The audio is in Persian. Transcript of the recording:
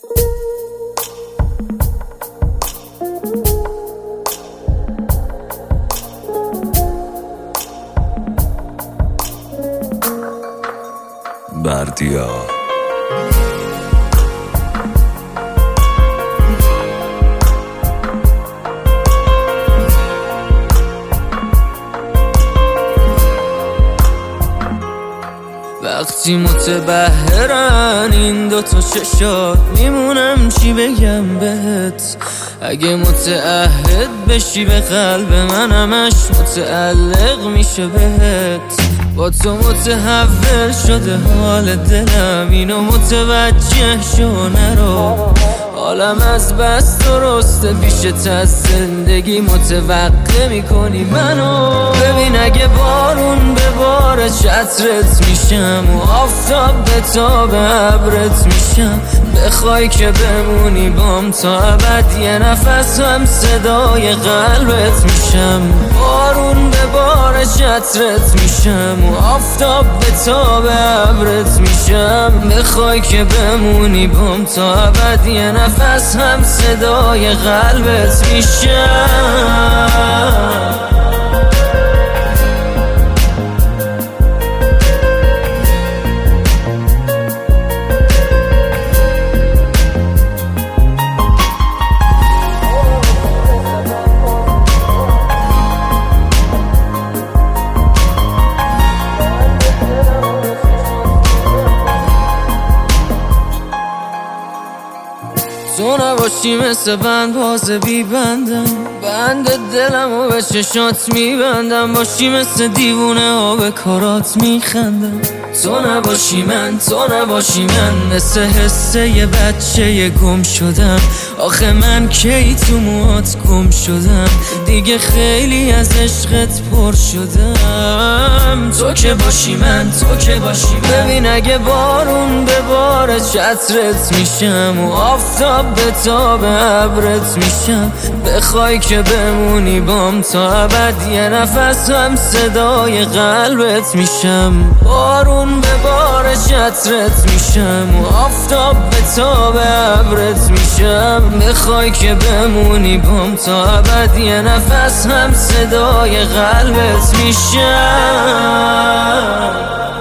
بردیا وقتی متبهرن این دوتا چشات میمونم چی بگم بهت. اگه متعهد بشی به قلب من همش متعلق میشه بهت. با تو متحول شده حال دلم، اینو متوجه شو نرو. حالم از بس درسته پیشت از زندگی متوقع میکنی منو. ببین اگه بارون بباره چترت میشم و آفتاب به تاب ابرت میشم. بخوای که بمونی بام تا ابد یه نفس هم صدای قلبت میشم. بارون بباره چترت میشم و آفتاب به تاب ابرت میشم. بخوای که بمونی بام تا ابد یه نفس هم صدای قلبت میشم. تو نباشی مثل بند باز بی بندم، بند دلم و به چشات میبندم. باشی مثل دیوونه ها به کارات میخندم. تو نباشی من مثل حسه یه بچه یه گم شدم. آخه من کی تو موهات گم شدم، دیگه خیلی از عشقت پر شدم. تو که باشی من ببین اگه بارون بباره چترت میشم و آفتاب به تاب ابرت میشم. بخوای که بمونی بام تا ابد یه نفس هم صدای قلبت میشم. بارون بباره چترت میشم و آفتاب به تاب ابرت میشم. بخوای که بمونی بام تا ابد یه نفس هم صدای قلبت میشم.